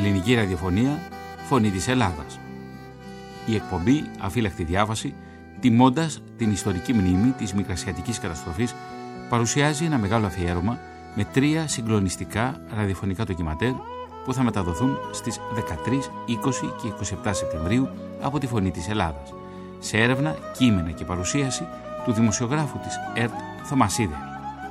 ελληνική ραδιοφωνία, φωνή της Ελλάδας. Η εκπομπή Αφύλακτη Διάβαση, τιμώντας την ιστορική μνήμη της Μικρασιατικής καταστροφής, παρουσιάζει ένα μεγάλο αφιέρωμα με 3 συγκλονιστικά ραδιοφωνικά ντοκιματέρ που θα μεταδοθούν στις 13, 20 και 27 Σεπτεμβρίου από τη Φωνή της Ελλάδας, σε έρευνα, κείμενα και παρουσίαση του δημοσιογράφου της ΕΡΤ Θωμά Σίδερη.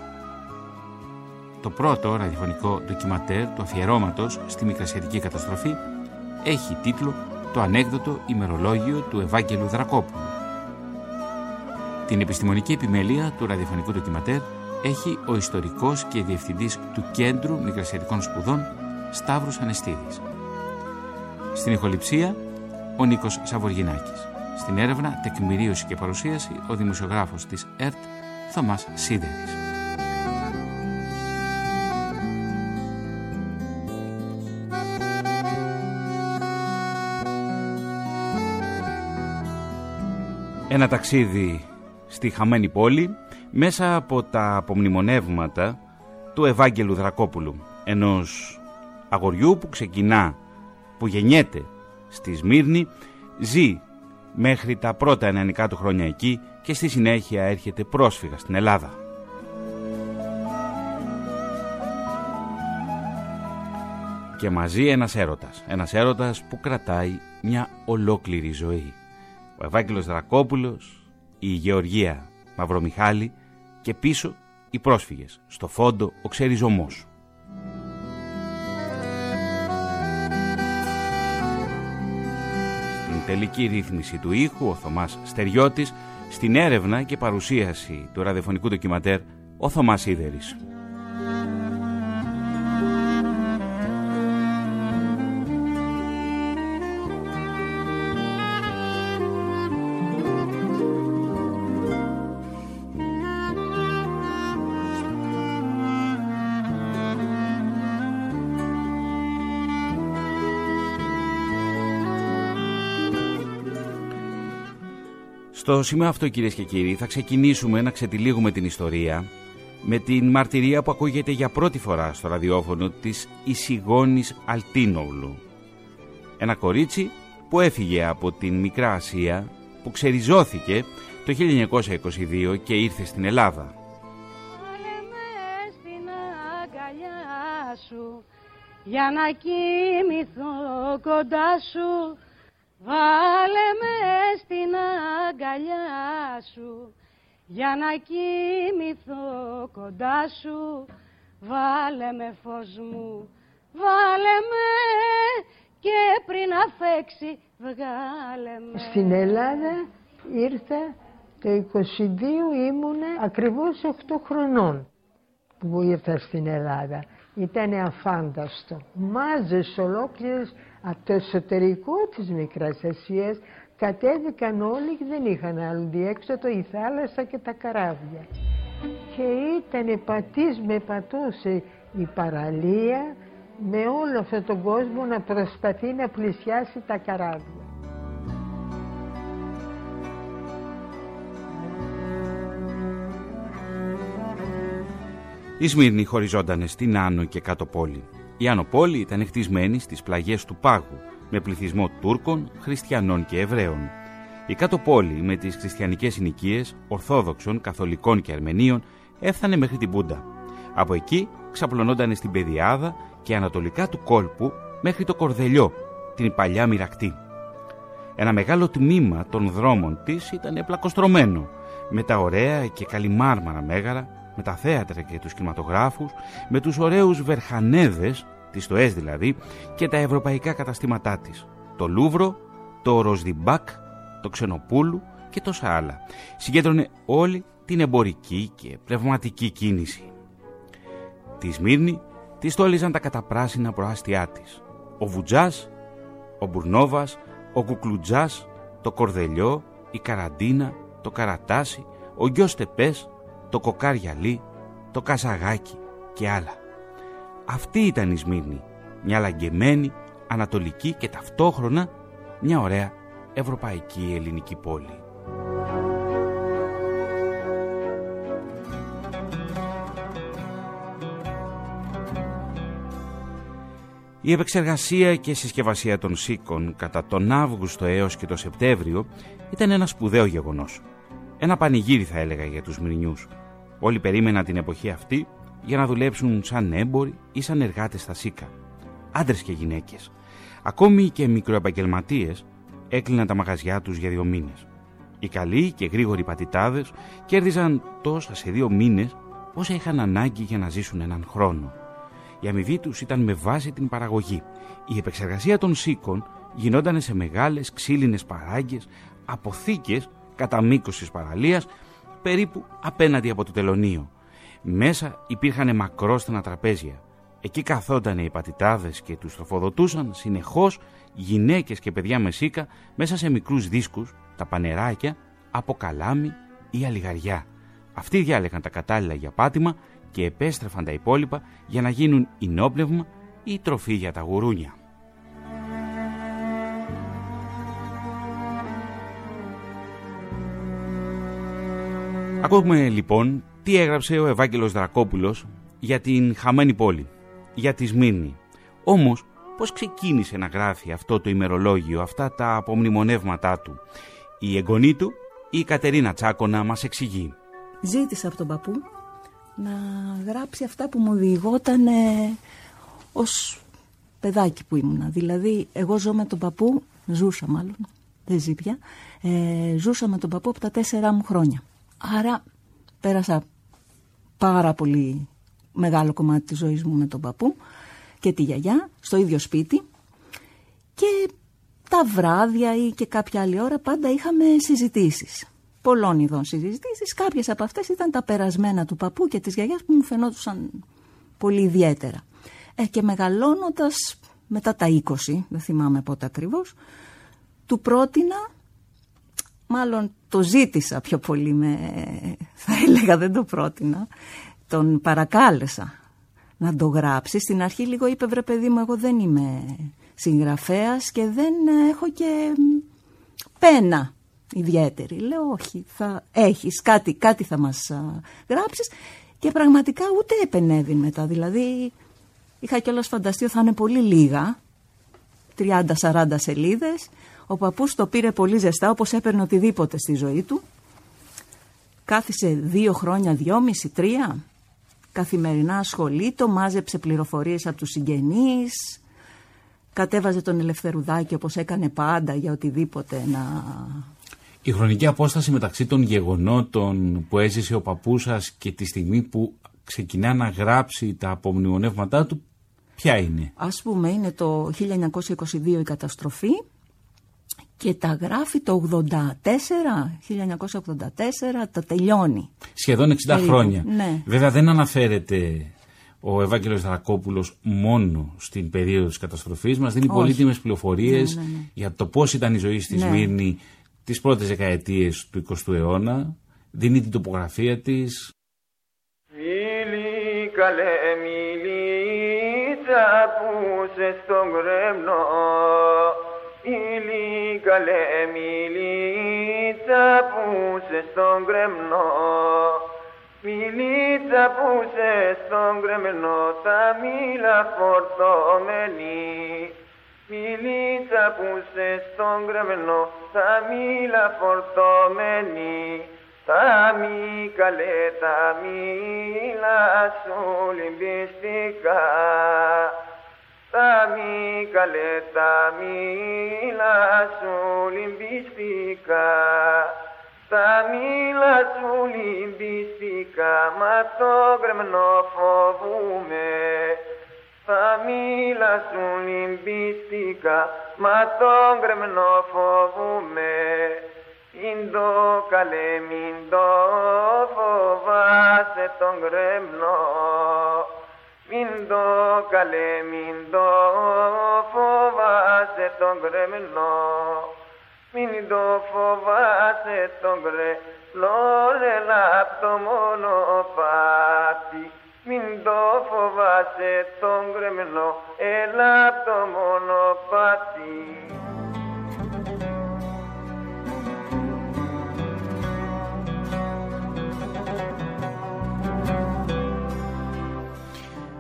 Το πρώτο ραδιοφωνικό ντοκιματέρ του αφιερώματος στη Μικρασιατική καταστροφή έχει τίτλο «Το ανέκδοτο ημερολόγιο του Ευάγγελου Δρακόπουλου». Την επιστημονική επιμέλεια του ραδιοφωνικού ντοκιματέρ έχει ο ιστορικός και διευθυντής του Κέντρου Μικρασιατικών Σπουδών Σταύρος Ανεστίδης. Στην ηχοληψία ο Νίκος Σαβοργινάκης. Στην έρευνα, τεκμηρίωση και παρουσίαση ο δημοσιογράφος της ΕΡΤ Θωμάς Σίδερης. Ένα ταξίδι στη χαμένη πόλη μέσα από τα απομνημονεύματα του Ευάγγελου Δρακόπουλου, ενός αγοριού που γεννιέται στη Σμύρνη, ζει μέχρι τα πρώτα νεανικά του χρόνια εκεί και στη συνέχεια έρχεται πρόσφυγα στην Ελλάδα. Και μαζί ένας έρωτας που κρατάει μια ολόκληρη ζωή. Ο Ευάγγελος Δρακόπουλος, η Γεωργία Μαυρομιχάλη και πίσω οι πρόσφυγες, στο φόντο ο ξεριζωμός. Στην τελική ρύθμιση του ήχου ο Θωμάς Στεριώτης, στην έρευνα και παρουσίαση του ραδιοφωνικού ντοκιματέρ ο Θωμάς Σίδερης. Στο σημείο αυτό, κυρίες και κύριοι, θα ξεκινήσουμε να ξετυλίγουμε την ιστορία με την μαρτυρία που ακούγεται για πρώτη φορά στο ραδιόφωνο της Ισηγόνης Αλτίνογλου. Ένα κορίτσι που έφυγε από την Μικρά Ασία, που ξεριζώθηκε το 1922 και ήρθε στην Ελλάδα. Βάλε με στην αγκαλιά σου για να κοιμηθώ κοντά σου. Βάλε με στην αγκαλιά σου για να κοιμηθώ κοντά σου. Βάλε με φως μου, βάλε με και πριν αφέξει βγάλε με. Στην Ελλάδα ήρθα το 22, ήμουν ακριβώς 8 χρονών που ήρθα στην Ελλάδα. Ήταν αφάνταστο. Μάζες ολόκληρες από το εσωτερικό της Μικράς Ασίας κατέβηκαν όλοι και δεν είχαν άλλο διέξοδο, η θάλασσα και τα καράβια. Και ήταν πατής με πατούσε η παραλία με όλο αυτόν τον κόσμο να προσπαθεί να πλησιάσει τα καράβια. Η Σμύρνη χωριζόταν στην Άνω και Κάτω πόλη. Η Άνω πόλη ήταν χτισμένη στις πλαγιές του Πάγου, με πληθυσμό Τούρκων, Χριστιανών και Εβραίων. Η Κάτω πόλη, με τις χριστιανικές συνοικίες Ορθόδοξων, Καθολικών και Αρμενίων, έφτανε μέχρι την Πούντα. Από εκεί ξαπλωνόταν στην Πεδιάδα και ανατολικά του κόλπου μέχρι το Κορδελιό, την παλιά Μοιρακτή. Ένα μεγάλο τμήμα των δρόμων της ήταν πλακοστρωμένο, με τα ωραία και καλυμάρμαρα μέγαρα, με τα θέατρα και τους κινηματογράφους, με τους ωραίους βερχανέδες, τις στοές δηλαδή, και τα ευρωπαϊκά καταστήματά της. Το Λούβρο, το Ροσδιμπάκ, το Ξενοπούλου και τόσα άλλα. Συγκέντρωνε όλη την εμπορική και πνευματική κίνηση. Τη Σμύρνη τη στόλιζαν τα καταπράσινα προάστια της. Ο Βουτζάς, ο Μπουρνόβας, ο Κουκλουτζάς, το Κορδελιό, η Καραντίνα, το Καρατάσι, ο Γκιός Τεπές, το Κοκάριαλί, το Καζαγάκι και άλλα. Αυτή ήταν η Σμύρνη, μια λαγκεμένη, ανατολική και ταυτόχρονα μια ωραία ευρωπαϊκή ελληνική πόλη. Η επεξεργασία και συσκευασία των σίκων κατά τον Αύγουστο έως και τον Σεπτέμβριο ήταν ένα σπουδαίο γεγονός. Ένα πανηγύρι θα έλεγα για τους Μυρνιούς. Όλοι περίμεναν την εποχή αυτή για να δουλέψουν σαν έμποροι ή σαν εργάτες στα σίκα. Άντρες και γυναίκες. Ακόμη και μικροεπαγγελματίες έκλειναν τα μαγαζιά τους για 2 μήνες. Οι καλοί και γρήγοροι πατητάδες κέρδιζαν τόσα σε 2 μήνες όσα είχαν ανάγκη για να ζήσουν έναν χρόνο. Η αμοιβή τους ήταν με βάση την παραγωγή. Η επεξεργασία των σίκων γινόταν σε μεγάλες ξύλινες παράγκες, αποθήκες κατά μήκος της παραλίας, περίπου απέναντι από το τελωνείο. Μέσα υπήρχαν μακρόστενα τραπέζια. Εκεί καθόταν οι πατητάδες και τους τροφοδοτούσαν συνεχώς γυναίκες και παιδιά με σίκα μέσα σε μικρούς δίσκους, τα πανεράκια, από καλάμι ή αλιγαριά. Αυτοί διάλεγαν τα κατάλληλα για πάτημα και επέστρεφαν τα υπόλοιπα για να γίνουν ενόπνευμα ή τροφή για τα γουρούνια. Ακούμε λοιπόν τι έγραψε ο Ευάγγελος Δρακόπουλος για την χαμένη πόλη, για τη Σμύρνη. Όμως, πώς ξεκίνησε να γράφει αυτό το ημερολόγιο, αυτά τα απομνημονεύματά του? Η εγγονή του, η Κατερίνα Τσάκωνα, μας εξηγεί. Ζήτησα από τον παππού να γράψει αυτά που μου διηγόταν ως παιδάκι που ήμουνα. Δηλαδή, εγώ ζω με τον παππού, ζούσα μάλλον, δεν ζει πια, ζούσα με τον παππού από τα 4 μου χρόνια. Άρα πέρασα πάρα πολύ μεγάλο κομμάτι της ζωής μου με τον παππού και τη γιαγιά στο ίδιο σπίτι, και τα βράδια ή και κάποια άλλη ώρα πάντα είχαμε συζητήσεις. Πολλών ειδών συζητήσεις. Κάποιες από αυτές ήταν τα περασμένα του παππού και της γιαγιάς που μου φαινόντουσαν πολύ ιδιαίτερα. Και μεγαλώνοντας μετά τα 20, δεν θυμάμαι πότε ακριβώς, του πρότεινα, μάλλον το ζήτησα πιο πολύ, θα έλεγα, δεν το πρότεινα, τον παρακάλεσα να το γράψει. Στην αρχή λίγο είπε, βρε παιδί μου, εγώ δεν είμαι συγγραφέας και δεν έχω και πένα ιδιαίτερη. Λέω, όχι, θα έχεις κάτι θα μας γράψεις, και πραγματικά ούτε επενέβη μετά. Δηλαδή είχα κιόλας φανταστεί ότι θα είναι πολύ λίγα, 30-40 σελίδες. Ο παππούς το πήρε πολύ ζεστά, όπως έπαιρνε οτιδήποτε στη ζωή του. Κάθισε 2 χρόνια, 2,5-3, καθημερινά ασχολείτο, μάζεψε πληροφορίες από τους συγγενείς, κατέβαζε τον Ελευθερουδάκη όπως έκανε πάντα για οτιδήποτε να... Η χρονική απόσταση μεταξύ των γεγονότων που έζησε ο παππούς σας και τη στιγμή που ξεκινά να γράψει τα απομνημονεύματά του, ποια είναι? Ας πούμε, είναι το 1922 η καταστροφή και τα γράφει το 1984, τα τελειώνει. Σχεδόν 60 χρόνια. Ναι. Βέβαια δεν αναφέρεται ο Ευάγγελος Δρακόπουλος μόνο στην περίοδο της καταστροφής. Μας δίνει πολύτιμες πληροφορίες για το πώς ήταν η ζωή στη Σμύρνη τις πρώτες δεκαετίες του 20ου αιώνα. Δίνει την τοπογραφία της. Φίλοι καλέ μιλίτσα που σε στον κρέμνο, φίλοι καλέ μιλίτσα που σε στον κρέμνο, μιλίτσα που σε στον κρέμνο, τα μήλα φορτωμένη. Μιλίτσα που σε στον κρέμνο, τα μήλα φορτωμένη. Τα μη καλέ τα μήλα σου λυμπιστικά. Τα μη καλέ τα μήλα σου λυμπιστικά. Τα μήλα σου λυμπιστικά, μα το κρεμνό φοβούμαι. Τα μήλα σου λυμπιστικά, μα το κρεμνό φοβούμαι. Μην το καλέ, μην το φοβάσαι τον κρεμνό. Μην το καλέ, μην το φοβάσαι τον κρεμνό. Μην το φοβάσαι τον κρεμνό, έλα απ' το μονοπάτι. Μην το φοβάσαι τον κρεμνό, έλα απ' το μονοπάτι.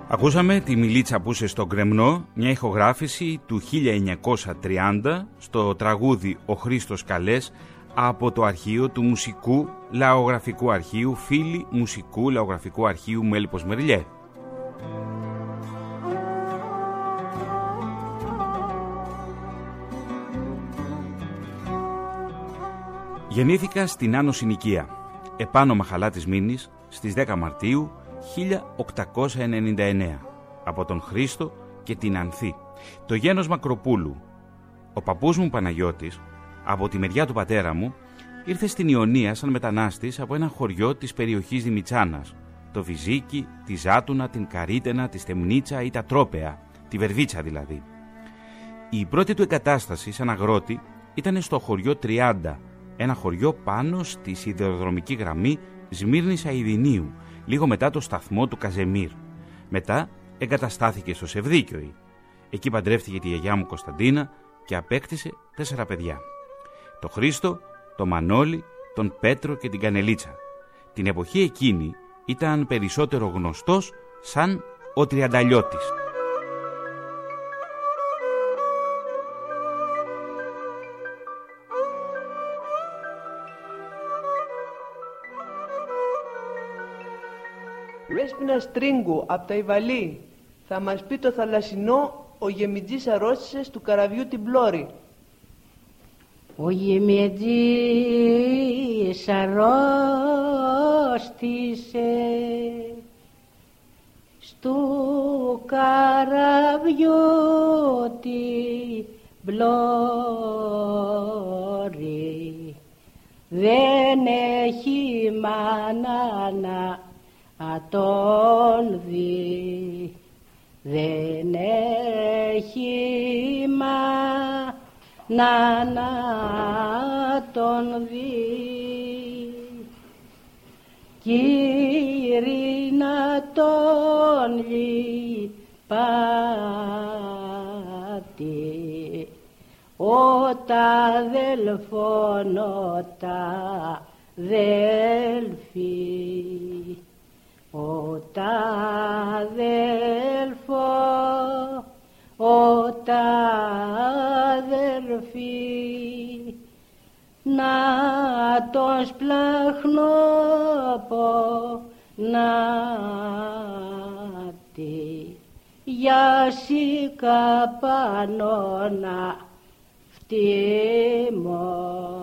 Ακούσαμε τη Μιλίτσα Πούσε στον Κρεμνό, μια ηχογράφηση του 1930 στο τραγούδι «Ο Χρήστος Καλές» από το αρχείο του Μουσικού Λαογραφικού Αρχείου, Φίλοι Μουσικού Λαογραφικού Αρχείου Μέλιπος Μερλιέ. Γεννήθηκα στην Άνω Συνοικία, επάνω Μαχαλά της Μήνης, στις 10 Μαρτίου 1899, από τον Χρήστο και την Ανθή, το γένος Μακροπούλου. Ο παππούς μου Παναγιώτης, από τη μεριά του πατέρα μου, ήρθε στην Ιωνία σαν μετανάστης από ένα χωριό της περιοχής Δημητσάνας, το Βυζίκι, τη Ζάτουνα, την Καρίτενα, τη Στεμνίτσα ή τα Τρόπεα, τη Βερβίτσα δηλαδή. Η πρώτη του εγκατάσταση σαν αγρότη ήταν στο χωριό 30, ένα χωριό πάνω στη σιδηροδρομική γραμμή Σμύρνης Αηδινίου, λίγο μετά το σταθμό του Καζεμίρ. Μετά εγκαταστάθηκε στο Σεβδίκιοι. Εκεί παντρεύτηκε τη γιαγιά μου Κωνσταντίνα και απέκτησε 4 παιδιά. Το Χρήστο, τον Μανώλη, τον Πέτρο και την Κανελίτσα. Την εποχή εκείνη ήταν περισσότερο γνωστός σαν ο Τριανταλιώτης. Βέσπινας Τρίγκου από τα Ιβαλή θα μας πει το θαλασσινό «Ο γεμιτζής αρρώστησες του καραβιού την πλώρη». Ο γεμιτζής αρρώστησε στου καραβιού την πλώρη, δεν έχει μάνα να τον δει, δεν έχει μάνα να τον δει. Κύριε να τον λυπάται, ο ταδελφόν, ο ταδελφή, ο ταδελφό, ο ταδελφή, να τον σπλαχνώ πονάτη, για σίκα πάνω να φτύμω.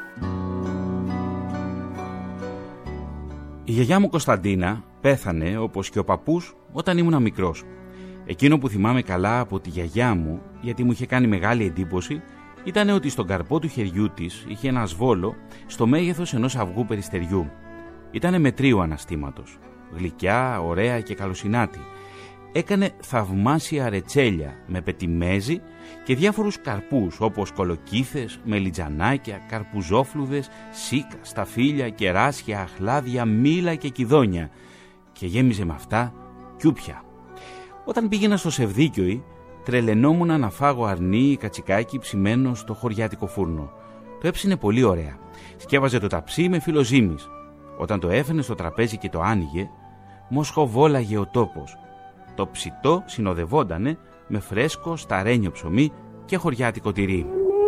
Η γιαγιά μου Κωνσταντίνα πέθανε, όπως και ο παππούς, όταν ήμουν μικρός. Εκείνο που θυμάμαι καλά από τη γιαγιά μου, γιατί μου είχε κάνει μεγάλη εντύπωση, ήταν ότι στον καρπό του χεριού της είχε ένα σβόλο στο μέγεθος ενός αυγού περιστεριού. Ήτανε μετρίου αναστήματος, γλυκιά, ωραία και καλοσυνάτη. Έκανε θαυμάσια ρετσέλια με πετιμέζι και διάφορους καρπούς όπως κολοκύθες, μελιτζανάκια, καρπουζόφλουδες, σίκα, σταφύλια, κεράσια, αχλάδια, μήλα και κιδόνια, και γέμιζε με αυτά κιούπια. Όταν πήγαινα στο Σεβδίκιοι, τρελαινόμουν να φάγω αρνί ή κατσικάκι ψημένο στο χωριάτικο φούρνο. Το έψινε πολύ ωραία. Σκεύαζε το ταψί με φιλοζύμης. Όταν το έφερνε στο τραπέζι και το άνοιγε, μοσχοβόλαγε ο τόπος. Το ψητό συνοδευόντανε με φρέσκο σταρένιο ψωμί και χωριάτικο τυρί.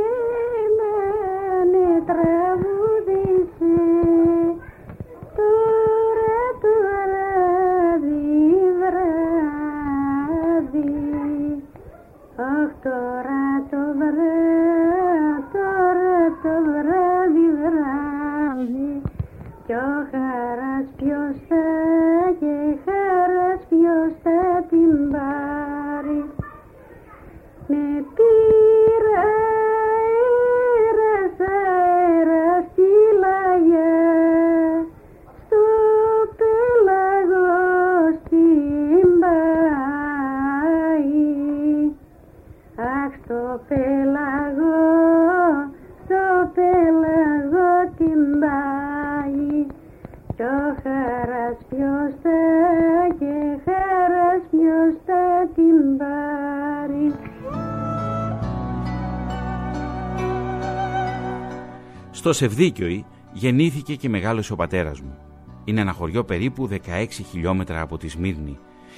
Στο Σεβδίκιοι γεννήθηκε και μεγάλωσε ο πατέρας μου. Είναι ένα χωριό περίπου 16 χιλιόμετρα από τη Σμύρνη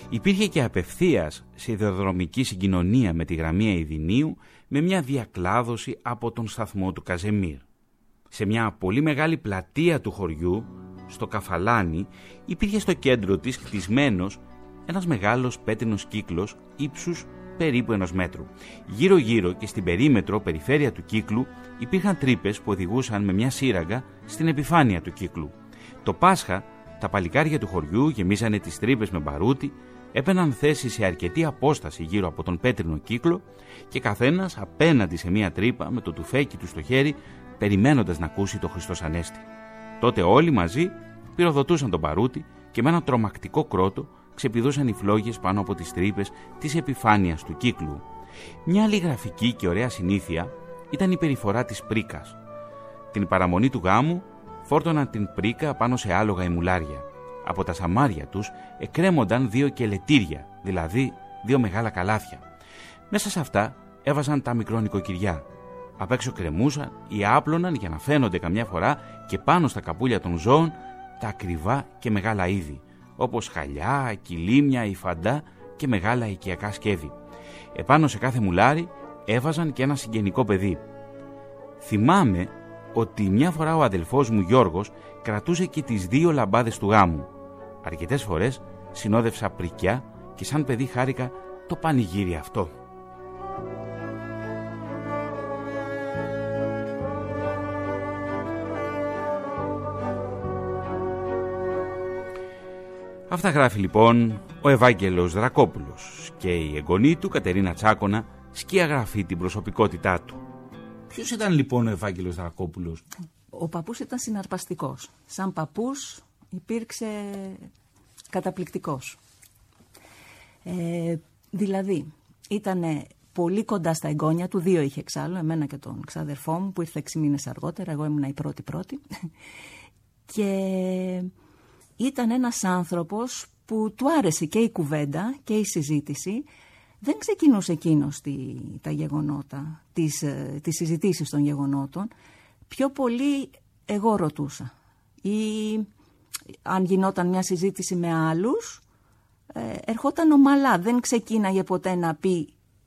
Υπήρχε και απευθείας σιδηροδρομική συγκοινωνία με τη γραμμή Αηδινίου, με μια διακλάδωση από τον σταθμό του Καζεμίρ. Σε μια πολύ μεγάλη πλατεία του χωριού, στο Καφαλάνι, υπήρχε στο κέντρο της χτισμένος ένας μεγάλος πέτρινος κύκλος ύψους περίπου 1 μέτρου. Γύρω-γύρω και στην περίμετρο περιφέρεια του κύκλου υπήρχαν τρύπες που οδηγούσαν με μια σύραγγα στην επιφάνεια του κύκλου. Το Πάσχα, τα παλικάρια του χωριού γεμίζανε τις τρύπες με μπαρούτι, έπαιναν θέση σε αρκετή απόσταση γύρω από τον πέτρινο κύκλο και καθένας απέναντι σε μια τρύπα με το τουφέκι του στο χέρι, περιμένοντας να ακούσει το Χριστός Ανέστη. Τότε όλοι μαζί πυροδοτούσαν τον μπαρούτι και με ένα τρομακτικό κρότο ξεπηδούσαν οι φλόγες πάνω από τις τρύπες της επιφάνειας του κύκλου. Μια άλλη γραφική και ωραία συνήθεια ήταν η περιφορά της πρίκας. Την παραμονή του γάμου φόρτωναν την πρίκα πάνω σε άλογα ή μουλάρια. Από τα σαμάρια τους εκρέμονταν 2 κελετήρια, δηλαδή 2 μεγάλα καλάθια. Μέσα σε αυτά έβαζαν τα μικρό νοικοκυριά. Απ' έξω κρεμούσαν ή άπλωναν για να φαίνονται καμιά φορά και πάνω στα καπούλια των ζώων τα ακριβά και μεγάλα είδη, όπως χαλιά, κιλίμια, υφαντά και μεγάλα οικιακά σκεύη. Επάνω σε κάθε μουλάρι έβαζαν και ένα συγγενικό παιδί. Θυμάμαι ότι μια φορά ο αδελφός μου Γιώργος κρατούσε και τις 2 λαμπάδες του γάμου. Αρκετές φορές συνόδευσα πρικιά και σαν παιδί χάρηκα το πανηγύρι αυτό. Αυτά γράφει λοιπόν ο Ευάγγελος Δρακόπουλος και η εγγονή του Κατερίνα Τσάκωνα σκιαγραφεί την προσωπικότητά του. Ποιος ήταν λοιπόν ο Ευάγγελος Δρακόπουλος? Ο παππούς ήταν συναρπαστικός. Σαν παππούς υπήρξε καταπληκτικός. Δηλαδή ήταν πολύ κοντά στα εγγόνια του, 2 είχε εξάλλου, εμένα και τον ξαδερφό μου που ήρθε 6 μήνες αργότερα, εγώ ήμουν η πρώτη. Και ήταν ένας άνθρωπος που του άρεσε και η κουβέντα και η συζήτηση. Δεν ξεκινούσε εκείνος τα γεγονότα, τις συζητήσεις των γεγονότων. Πιο πολύ εγώ ρωτούσα. Ή αν γινόταν μια συζήτηση με άλλους, ερχόταν ομαλά. Δεν ξεκίναγε ποτέ να πει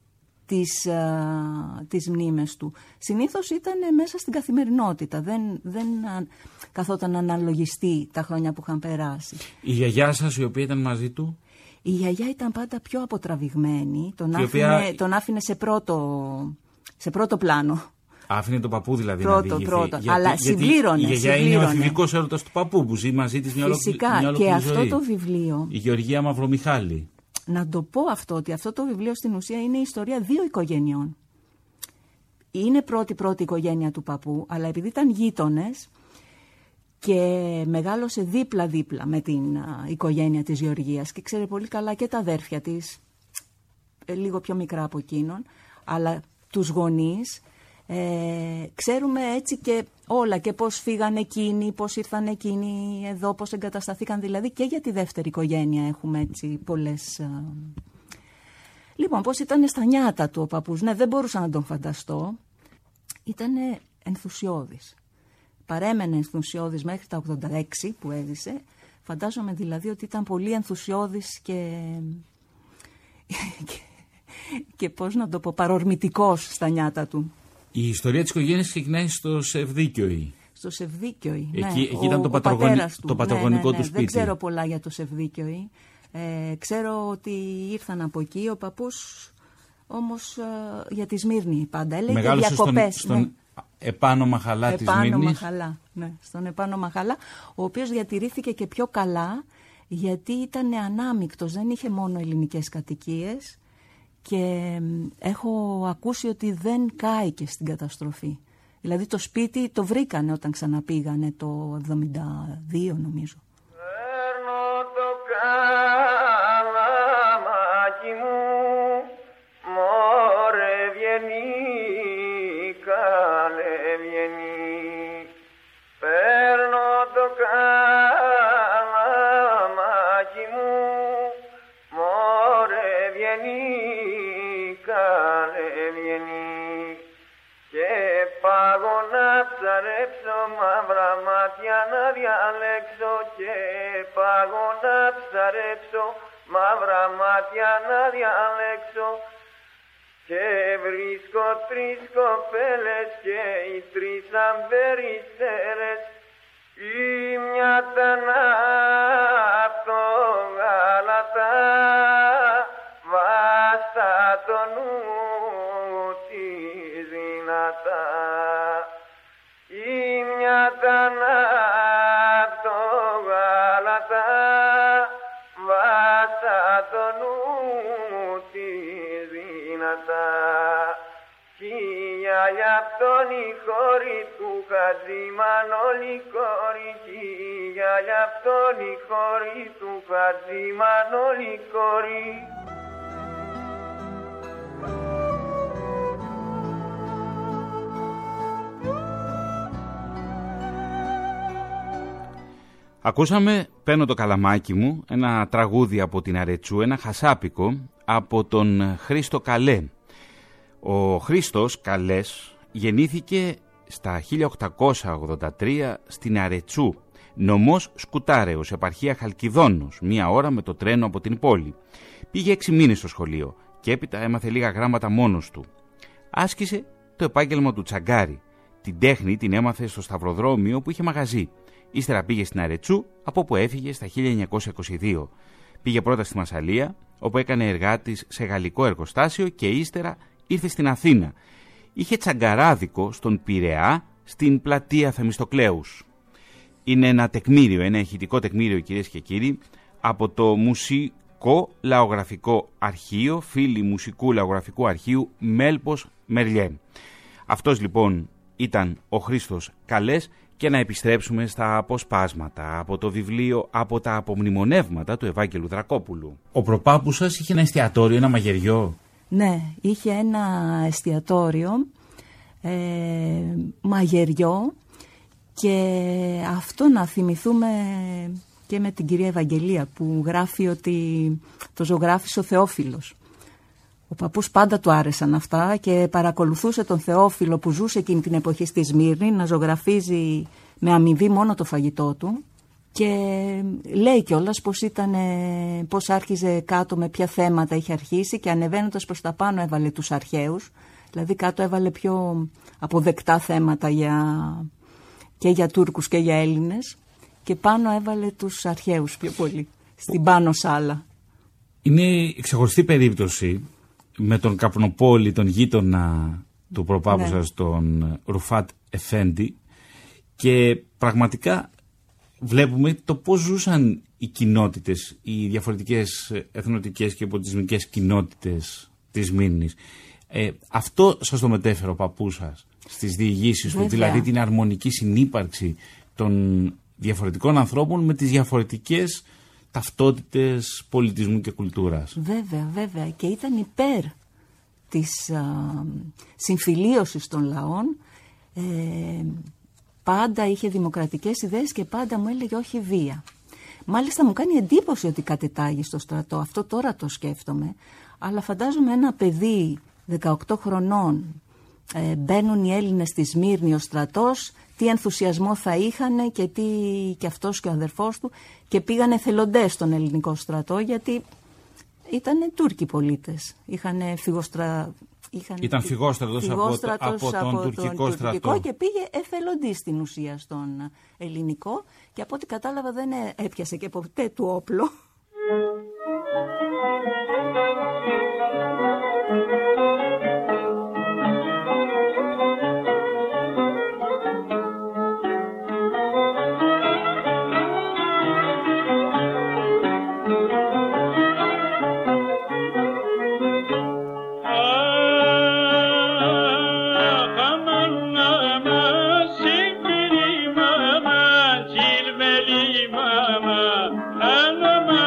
τις μνήμες του. Συνήθως ήταν μέσα στην καθημερινότητα. Δεν καθόταν να αναλογιστεί τα χρόνια που είχαν περάσει. Η γιαγιά σας, η οποία ήταν μαζί του? Η γιαγιά ήταν πάντα πιο αποτραβηγμένη. Τον άφηνε σε πρώτο πλάνο. Άφηνε τον παππού δηλαδή να διηγηθεί. Αλλά συμπλήρωνε. Η γιαγιά είναι ο εφηβικός έρωτας του παππού που ζει μαζί της μια ολόκληρη ζωή. Φυσικά και αυτό το βιβλίο. Η Γεωργία Μαυρομιχάλη. Να το πω αυτό, ότι αυτό το βιβλίο στην ουσία είναι η ιστορία 2 οικογενειών. Είναι πρώτη οικογένεια του παππού, αλλά επειδή ήταν γείτονες και μεγάλωσε δίπλα-δίπλα με την οικογένεια της Γεωργίας και ξέρει πολύ καλά και τα αδέρφια της, λίγο πιο μικρά από εκείνον, αλλά τους γονείς, ξέρουμε έτσι και όλα και πώς φύγανε εκείνοι, πώς ήρθαν εκείνοι εδώ, πώς εγκατασταθήκαν, δηλαδή και για τη δεύτερη οικογένεια έχουμε έτσι πολλές. Λοιπόν, πώς ήταν στα νιάτα του ο παππούς, ναι, δεν μπορούσα να τον φανταστώ. Ήτανε ενθουσιώδης. Παρέμενε ενθουσιώδης μέχρι τα 86 που έζησε. Φαντάζομαι δηλαδή ότι ήταν πολύ ενθουσιώδης και πώς να το πω, παρορμητικός στα νιάτα του. Η ιστορία της οικογένειας ξεκινάει στο Σεβδίκιοι. Στο Σεβδίκιοι, ναι. Εκεί ήταν το πατρογονικό του σπίτι. Δεν ξέρω πολλά για το Σεβδίκιοι. Ξέρω ότι ήρθαν από εκεί. Ο παππούς όμως για τη Σμύρνη πάντα έλεγε διακοπές. Στον επάνω Μαχαλά της Σμύρνης. Στον επάνω Μαχαλά, ο οποίος διατηρήθηκε και πιο καλά γιατί ήταν ανάμεικτος, δεν είχε μόνο ελληνικές κατοικίες. Και έχω ακούσει ότι δεν κάηκε στην καταστροφή. Δηλαδή το σπίτι το βρήκανε όταν ξαναπήγανε το 72 νομίζω. Παίρνω το καλαμάκι μου, μωρέ βγαίνει, καλέ βγαίνει. Παίρνω το καλαμάκι μου, μωρέ βγαίνει, και πάγω να ψαρέψω μαύρα μάτια να διαλέξω και πάγω να ψαρέψω, μαύρα μάτια να διαλέξω. Και βρίσκω τρεις κοπέλες και οι τρεις αμπεριστέρες. Η μια ήταν απ' το Γαλατά, βάστα το νου της δυνατά. Η μια ήταν απ' το Γαλατά, βάστα το νου της δυνατά. Κι η γιαγιά απ' τον ηχόρη του Χατζη Μανώλη κόρη, κι η γιαγιά απ' τον ηχόρη του Χατζη Μανώλη κόρη. Ακούσαμε «Παίρνω το καλαμάκι μου», ένα τραγούδι από την Αρετσού, ένα χασάπικο από τον Χρήστο Καλέ. Ο Χρήστος Καλές γεννήθηκε στα 1883 στην Αρετσού, νομός Σκουτάρεως, επαρχία Χαλκιδόνος, 1 ώρα με το τρένο από την πόλη. Πήγε 6 μήνες στο σχολείο και έπειτα έμαθε λίγα γράμματα μόνος του. Άσκησε το επάγγελμα του τσαγκάρι. Την τέχνη την έμαθε στο σταυροδρόμιο που είχε μαγαζί. Ύστερα πήγε στην Αρετσού, από όπου έφυγε στα 1922. Πήγε πρώτα στη Μασσαλία, όπου έκανε εργάτης σε γαλλικό εργοστάσιο και ύστερα ήρθε στην Αθήνα. Είχε τσαγκαράδικο στον Πειραιά, στην πλατεία Θεμιστοκλέους. Είναι ένα τεκμήριο, ένα ηχητικό τεκμήριο, κυρίες και κύριοι, από το Μουσικό Λαογραφικό Αρχείο, φίλοι Μουσικού Λαογραφικού Αρχείου Μέλπος Μερλιέ. Αυτός λοιπόν ήταν ο Χρήστος Καλές. Και να επιστρέψουμε στα αποσπάσματα από το βιβλίο «Από τα απομνημονεύματα» του Ευάγγελου Δρακόπουλου. Ο προπάπους σας είχε ένα εστιατόριο, ένα μαγειριό. Ναι, είχε ένα εστιατόριο, μαγειριό, και αυτό να θυμηθούμε και με την κυρία Ευαγγελία που γράφει ότι το ζωγράφησε ο Θεόφιλος. Ο παππούς πάντα του άρεσαν αυτά και παρακολουθούσε τον Θεόφιλο που ζούσε εκείνη την εποχή στη Σμύρνη να ζωγραφίζει με αμοιβή μόνο το φαγητό του, και λέει κιόλας πώς άρχιζε κάτω, με ποια θέματα είχε αρχίσει, και ανεβαίνοντας προς τα πάνω έβαλε τους αρχαίους, δηλαδή κάτω έβαλε πιο αποδεκτά θέματα και για Τούρκους και για Έλληνες, και πάνω έβαλε τους αρχαίους πιο πολύ, στην πάνω σάλα. Είναι ξεχωριστή περίπτωση με τον Καπνοπόλη, τον γείτονα του προπάπου σας, τον Ρουφάτ Εφέντη, και πραγματικά βλέπουμε το πώς ζούσαν οι κοινότητες, οι διαφορετικές εθνοτικές και πολιτισμικές κοινότητες της Σμύρνης. Αυτό σας το μετέφερε ο παππούς σας στις διηγήσεις του, δηλαδή την αρμονική συνύπαρξη των διαφορετικών ανθρώπων με τις διαφορετικές ταυτότητες πολιτισμού και κουλτούρας. Βέβαια. Και ήταν υπέρ της συμφιλίωσης των λαών. Πάντα είχε δημοκρατικές ιδέες και πάντα μου έλεγε όχι βία. Μάλιστα μου κάνει εντύπωση ότι κατετάγει στο στρατό. Αυτό τώρα το σκέφτομαι. Αλλά φαντάζομαι ένα παιδί 18 χρονών, μπαίνουν οι Έλληνες στη Σμύρνη, ο στρατός, τι ενθουσιασμό θα είχαν και αυτός και ο αδερφός του, και πήγανε εθελοντές στον ελληνικό στρατό, γιατί ήταν Τούρκοι πολίτες. Ήταν φυγόστρατος από τον τουρκικό στρατό. Και πήγε εθελοντής στην ουσία στον ελληνικό, και από ό,τι κατάλαβα δεν έπιασε και ποτέ του όπλο. Mama,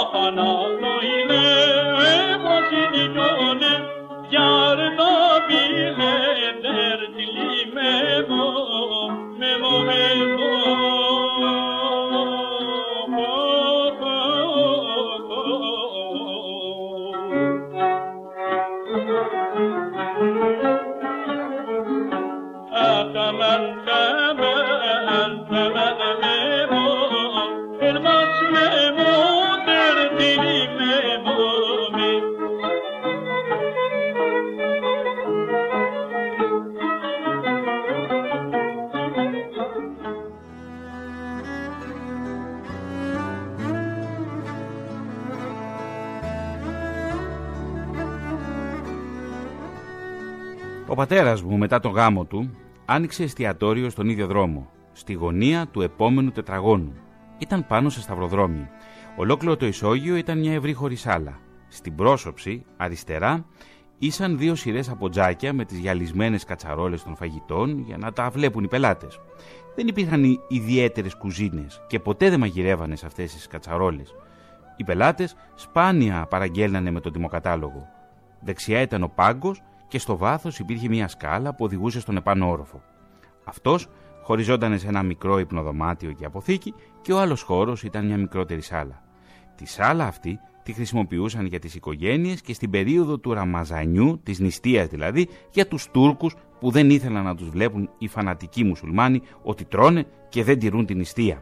Ο πατέρας μου μετά τον γάμο του άνοιξε εστιατόριο στον ίδιο δρόμο, στη γωνία του επόμενου τετραγώνου. Ήταν πάνω σε σταυροδρόμι. Ολόκληρο το ισόγειο ήταν μια ευρύχωρη σάλα. Στην πρόσωψη, αριστερά, ήσαν 2 σειρές από τζάκια με τις γυαλισμένες κατσαρόλες των φαγητών για να τα βλέπουν οι πελάτες. Δεν υπήρχαν ιδιαίτερες κουζίνες και ποτέ δεν μαγειρεύανε σε αυτές τις κατσαρόλες. Οι πελάτες σπάνια παραγγέλνανε με τον τιμοκατάλογο. Δεξιά ήταν ο πάγκος και στο βάθος υπήρχε μια σκάλα που οδηγούσε στον επάνω όροφο. Αυτός χωριζόταν σε ένα μικρό υπνοδωμάτιο και αποθήκη και ο άλλος χώρος ήταν μια μικρότερη σάλα. Τη σάλα αυτή τη χρησιμοποιούσαν για τις οικογένειες και στην περίοδο του Ραμαζανιού, της νηστείας δηλαδή, για τους Τούρκους που δεν ήθελαν να τους βλέπουν οι φανατικοί μουσουλμάνοι ότι τρώνε και δεν τηρούν την νηστεία.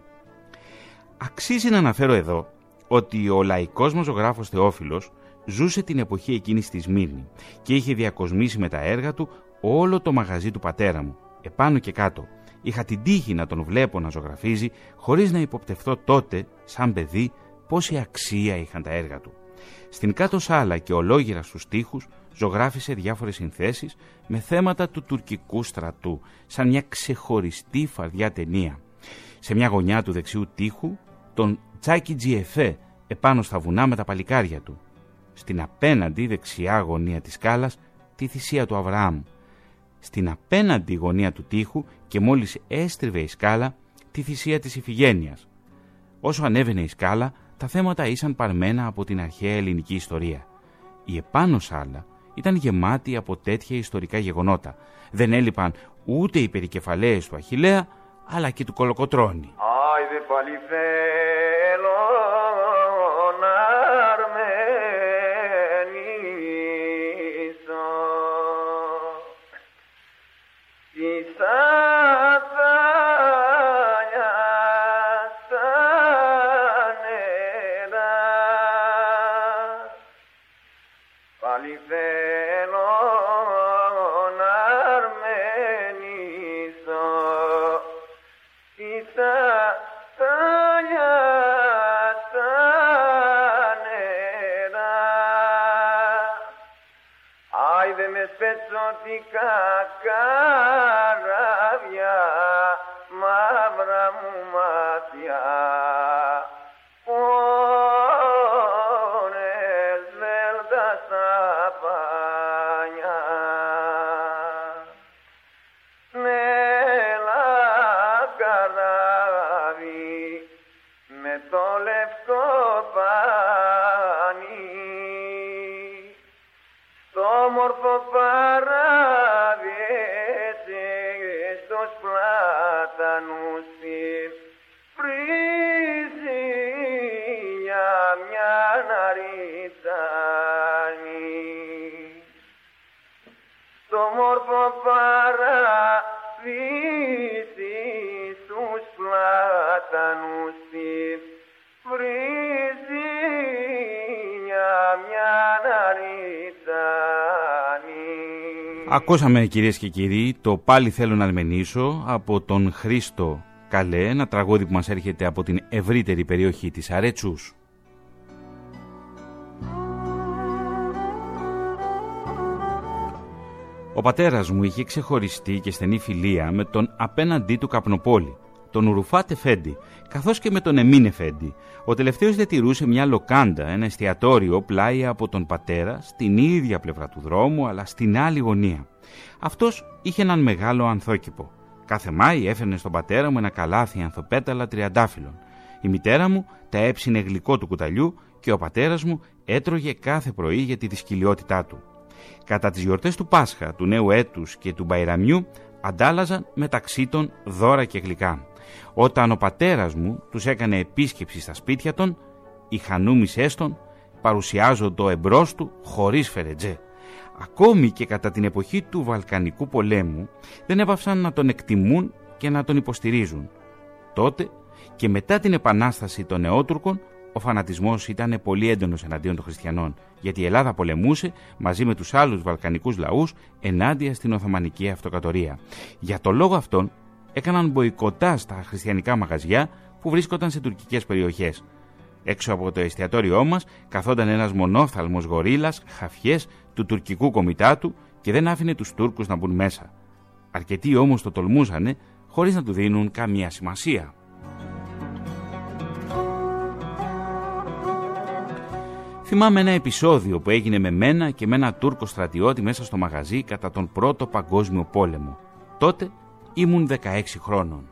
Αξίζει να αναφέρω εδώ ότι ο λαϊκός μας ζωγράφος Θεόφιλος ζούσε την εποχή εκείνη στη Σμύρνη και είχε διακοσμήσει με τα έργα του όλο το μαγαζί του πατέρα μου, επάνω και κάτω. Είχα την τύχη να τον βλέπω να ζωγραφίζει χωρίς να υποπτευθώ τότε, σαν παιδί, πόση αξία είχαν τα έργα του. Στην κάτω σάλα και ολόγυρα στους τοίχους ζωγράφισε διάφορες συνθέσεις με θέματα του τουρκικού στρατού, σαν μια ξεχωριστή φαρδιά ταινία. Σε μια γωνιά του δεξιού τοίχου τον Τσάκι Τζιεφέ επάνω στα βουνά με τα παλικάρια του. Στην απέναντι δεξιά γωνία της σκάλας τη θυσία του Αβραάμ. Στην απέναντι γωνία του τοίχου και μόλις έστριβε η σκάλα τη θυσία της Ιφηγένειας. Όσο ανέβαινε η σκάλα, τα θέματα ήσαν παρμένα από την αρχαία ελληνική ιστορία. Η επάνω σάλα ήταν γεμάτη από τέτοια ιστορικά γεγονότα. Δεν έλειπαν ούτε οι περικεφαλαίες του Αχιλλέα, αλλά και του Κολοκοτρώνη. Άιδε πάλι θέλω να αρμενήσω τη σαθάνια στα νερά. Πάλι θέλω να αρμενήσω τη σαθάνια στα νερά. Άιδε με σπετσωτικά καράβια, μαύρα μου μάτια, πόνες βέλτα στα πάνια. Νέλα καράβι με το λευκό πάνι, το όμορφο παράδει έτσι στους πλάτανους την πρίζει για μια ναριτσάνη. Το όμορφο παράδεισι στους πλάτανους την πρίζει για μια ναριτσάνη. Ακούσαμε, κυρίες και κύριοι, το «Πάλι θέλω να αρμενήσω» από τον Χρήστο Καλέ, ένα τραγούδι που μας έρχεται από την ευρύτερη περιοχή της Αρέτσους. Ο πατέρας μου είχε ξεχωριστεί και στενή φιλία με τον απέναντί του καπνοπόλη, τον Ουρουφάτ Εφέντη, καθώς και με τον Εμίν Εφέντη. Ο τελευταίος διατηρούσε μια λοκάντα, ένα εστιατόριο πλάι από τον πατέρα, στην ίδια πλευρά του δρόμου, αλλά στην άλλη γωνία. Αυτός είχε έναν μεγάλο ανθόκηπο. Κάθε Μάη έφερνε στον πατέρα μου ένα καλάθι ανθοπέταλα τριαντάφυλλων. Η μητέρα μου τα έψινε γλυκό του κουταλιού και ο πατέρας μου έτρωγε κάθε πρωί για τη δυσκολιότητά του. Κατά τις γιορτές του Πάσχα, του Νέου Έτους και του Μπαϊραμιού αντάλλαζαν μεταξύ των δώρα και γλυκά. Όταν ο πατέρας μου τους έκανε επίσκεψη στα σπίτια των, οι χανούμισές των παρουσιάζονται εμπρός του χωρίς φερετζέ. Ακόμη και κατά την εποχή του Βαλκανικού πολέμου δεν έπαυσαν να τον εκτιμούν και να τον υποστηρίζουν. Τότε και μετά την επανάσταση των Νεότουρκων, ο φανατισμός ήταν πολύ έντονος εναντίον των χριστιανών, γιατί η Ελλάδα πολεμούσε μαζί με τους άλλους βαλκανικούς λαούς ενάντια στην Οθωμανική Αυτοκρατορία. Για το λόγο αυτόν έκαναν μποϊκοτά στα χριστιανικά μαγαζιά που βρίσκονταν σε τουρκικές περιοχές. Έξω από το εστιατόριό μας καθόταν ένας μονόφθαλμος γορίλας χαφιές του τουρκικού κομιτάτου και δεν άφηνε τους Τούρκους να μπουν μέσα. Αρκετοί όμως το τολμούσανε χωρίς να του δίνουν καμία σημασία. Θυμάμαι ένα επεισόδιο που έγινε με μένα και με ένα Τούρκο στρατιώτη μέσα στο μαγαζί κατά τον Πρώτο Παγκόσμιο Πόλεμο. Τότε ήμουν 16 χρόνων.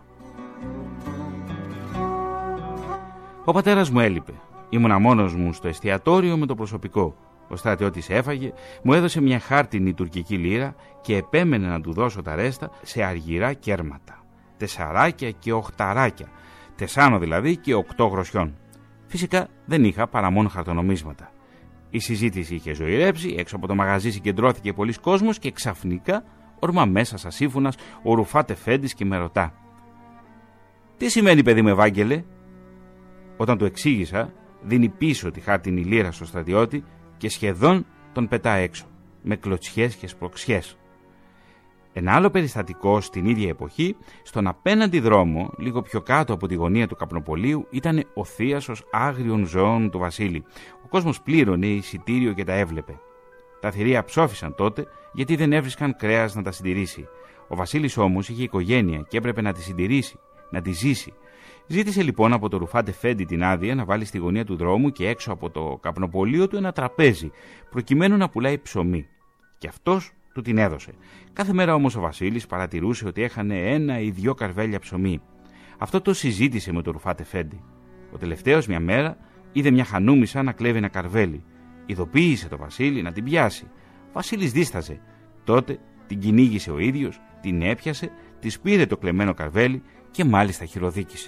Ο πατέρας μου έλειπε. Ήμουνα μόνος μου στο εστιατόριο με το προσωπικό. Ο στρατιώτης έφαγε, μου έδωσε μια χάρτινη τουρκική λίρα και επέμενε να του δώσω τα ρέστα σε αργυρά κέρματα. 4 και 8, 4 δηλαδή και 8 γροσιών. Φυσικά δεν είχα παρά μόνο χαρτονομίσματα. Η συζήτηση είχε ζωηρέψει, έξω από το μαγαζί συγκεντρώθηκε πολλής κόσμος και ξαφνικά όρμα μέσα σαν σύμφωνας ο Ρουφάτ Εφέντης και με ρωτά: «Τι σημαίνει, παιδί μου Ευάγγελε?» Όταν του εξήγησα, δίνει πίσω τη χάρτινη λίρα στο στρατιώτη και σχεδόν τον πετά έξω, με κλωτσιές και σπροξιές. Ένα άλλο περιστατικό στην ίδια εποχή, στον απέναντι δρόμο, λίγο πιο κάτω από τη γωνία του καπνοπολείου, ήταν ο θίασος άγριων ζώων του Βασίλη. Ο κόσμος πλήρωνε εισιτήριο και τα έβλεπε. Τα θηρία ψόφισαν τότε γιατί δεν έβρισκαν κρέας να τα συντηρήσει. Ο Βασίλης όμως είχε οικογένεια και έπρεπε να τη συντηρήσει, να τη ζήσει. Ζήτησε λοιπόν από το Ρουφάτ Εφέντη την άδεια να βάλει στη γωνία του δρόμου και έξω από το καπνοπολείο του ένα τραπέζι, προκειμένου να πουλάει ψωμί. Και αυτός του την έδωσε. Κάθε μέρα όμως ο Βασίλης παρατηρούσε ότι έχανε 1 ή 2 καρβέλια ψωμί. Αυτό το συζήτησε με τον Ρουφάτ Εφέντη. Ο τελευταίος μια μέρα είδε μια χανούμισσα να κλέβει ένα καρβέλι. Ειδοποίησε το Βασίλη να την πιάσει. Ο Βασίλης δίσταζε. Τότε την κυνήγησε ο ίδιος, την έπιασε, της πήρε το κλεμμένο καρβέλι και μάλιστα χειροδίκησε.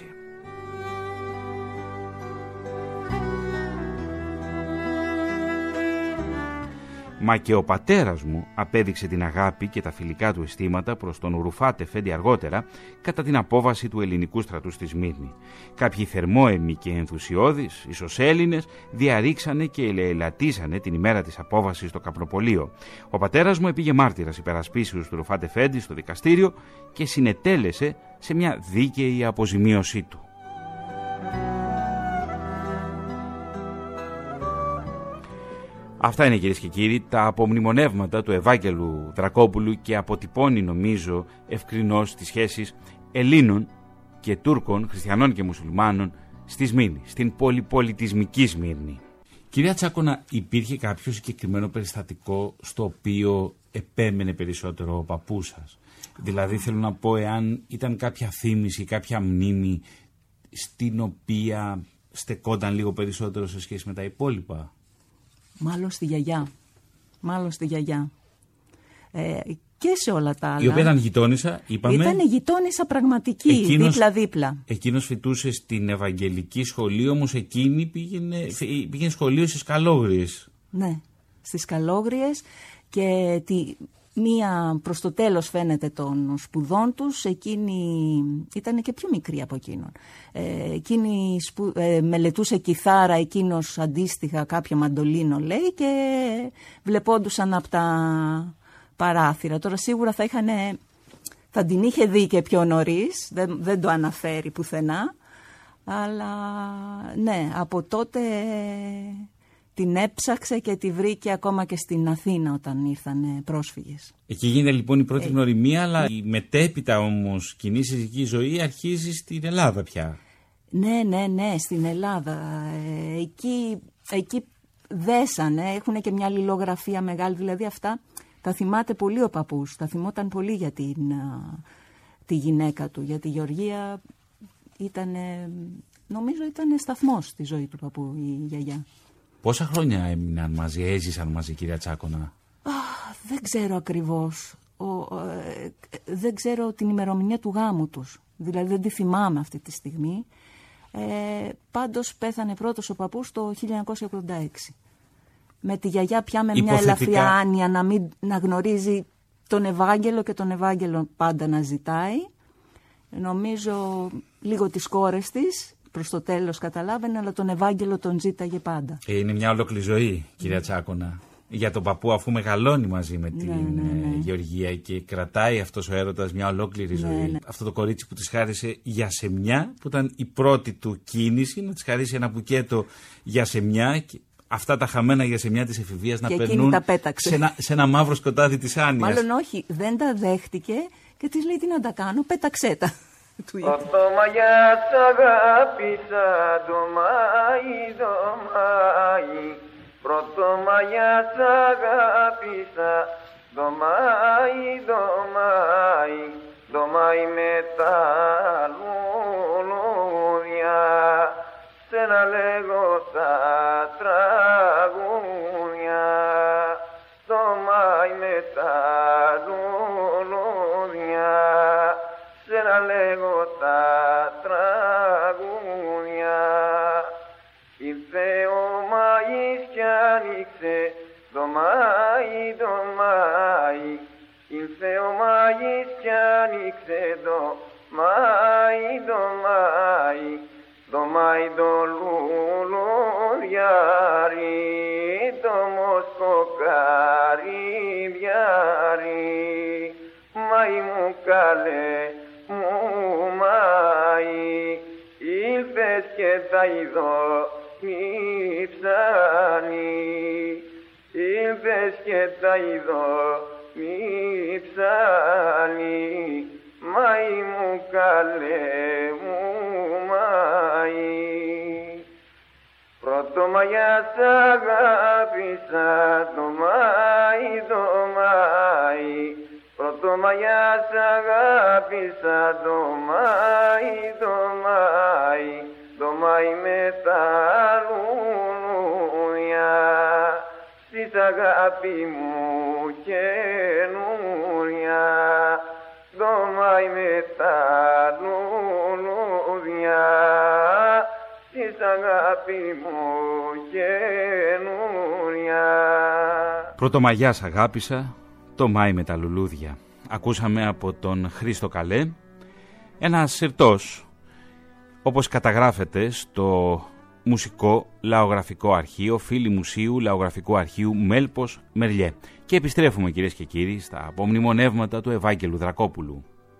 Μα και ο πατέρας μου απέδειξε την αγάπη και τα φιλικά του αισθήματα προς τον Ρουφάτ Εφέντη αργότερα κατά την απόβαση του ελληνικού στρατού στη Σμύρνη. Κάποιοι θερμόαιμοι και ενθουσιώδεις, ίσως Έλληνες, διαρρήξανε και ελεηλατίσανε την ημέρα της απόβασης στο καπνοπολείο. Ο πατέρας μου επήγε μάρτυρας υπερασπίσεως του Ρουφάτ Εφέντη στο δικαστήριο και συνετέλεσε σε μια δίκαιη αποζημίωσή του. Αυτά είναι, κυρίες και κύριοι, τα απομνημονεύματα του Ευάγγελου Δρακόπουλου και αποτυπώνει, νομίζω, ευκρινώς τις σχέσεις Ελλήνων και Τούρκων, χριστιανών και μουσουλμάνων στη Σμύρνη, στην πολυπολιτισμική Σμύρνη. Κυρία Τσάκωνα, υπήρχε κάποιο συγκεκριμένο περιστατικό στο οποίο επέμενε περισσότερο ο παππούς σας? Δηλαδή, θέλω να πω, εάν ήταν κάποια θύμηση, κάποια μνήμη στην οποία στεκόταν λίγο περισσότερο σε σχέση με τα υπόλοιπα. Μάλλον στη γιαγιά. Και σε όλα τα άλλα. Η οποία ήταν γειτόνισσα, είπαμε. Ήταν γειτόνισσα πραγματική, δίπλα-δίπλα. Εκείνος φοιτούσε στην Ευαγγελική σχολή, όμως εκείνη πήγαινε σχολείο στις Καλόγριες. Ναι, στις Καλόγριες και μία προς το τέλος φαίνεται των σπουδών τους, εκείνη ήταν και πιο μικρή από εκείνον. Εκείνη μελετούσε κιθάρα, εκείνος αντίστοιχα κάποιο μαντολίνο λέει και βλεπόντουσαν από τα παράθυρα. Τώρα σίγουρα θα την είχε δει και πιο νωρίς, δεν το αναφέρει πουθενά, αλλά ναι, από τότε την έψαξε και τη βρήκε ακόμα και στην Αθήνα όταν ήρθαν πρόσφυγες. Εκεί γίνεται λοιπόν η πρώτη γνωριμία, αλλά η μετέπειτα όμως κοινή συζυγική ζωή αρχίζει στην Ελλάδα πια. Ναι, στην Ελλάδα. Εκεί δέσανε, έχουν και μια αλληλογραφία μεγάλη, δηλαδή αυτά τα θυμάται πολύ ο παππούς, τα θυμόταν πολύ για τη γυναίκα του, για τη Γεωργία νομίζω ήταν σταθμός στη ζωή του παππού η γιαγιά. Πόσα χρόνια έμειναν μαζί, έζησαν μαζί, κυρία Τσάκωνα? Δεν ξέρω ακριβώς. Δεν ξέρω την ημερομηνία του γάμου τους. Δηλαδή δεν τη θυμάμαι αυτή τη στιγμή. Πάντως πέθανε πρώτος ο παππούς το 1986. Με τη γιαγιά πια με μια ελαφριά άνοια να γνωρίζει τον Ευάγγελο και τον Ευάγγελο πάντα να ζητάει. Νομίζω λίγο τις κόρες της, προς το τέλος καταλάβαινε, αλλά τον Ευάγγελο τον ζήταγε πάντα. Είναι μια ολόκληρη ζωή, κυρία Τσάκωνα. Για τον παππού, αφού μεγαλώνει μαζί με την Γεωργία και κρατάει αυτός ο έρωτας μια ολόκληρη ζωή. Αυτό το κορίτσι που της χάρισε γιασεμιά, που ήταν η πρώτη του κίνηση, να της χαρίσει ένα μπουκέτο γιασεμιά. Αυτά τα χαμένα γιασεμιά της εφηβείας να περνούν σε ένα μαύρο σκοτάδι της άνοιας. Μάλλον όχι, δεν τα δέχτηκε και της λέει τι να τα κάνω, πέταξέ τα. Πρωτομαγιά σ' αγάπησα, ντομάι, Πρωτομαγιά σ' αγάπησα, ντομάι με τα λουλούδια, σε να λέγω τα τραγούδια, ντομάι με τα λουλούδια, σε να λέγω τα τραγούδια. Ήρθε ο Μάης κι άνοιξε, ντομάι, ήρθε ο Μάης κι άνοιξε, ντομάι το λουλουδιάρι, το μοσκοκαριδιάρι, Μάη μου καλέ, μου Μάη, ήλθες και θα ειδώ μη ψάνει, ήλθες και θα ειδώ μη ψάνει, Μάη μου καλέ μου Μάη. Πρωτομαγιά σ' αγάπησα, ντομάι, Πρωτομαγιά σ' αγάπησα, ντομάι με τα λουλούδια, στις αγάπη μου καινούρια, ντομάι με τα λουλούδια, στις αγάπη μου καινούρια. Πρωτομαγιά σ' αγάπησα, ντομάι με τα λουλούδια. Ακούσαμε από τον Χρήστο Καλέ, ένας συρτός, όπως καταγράφεται στο Μουσικό Λαογραφικό Αρχείο, Φίλοι Μουσείου Λαογραφικού Αρχείου Μέλπος Μερλιέ. Και επιστρέφουμε, κυρίες και κύριοι, στα απομνημονεύματα του Ευάγγελου Δρακόπουλου.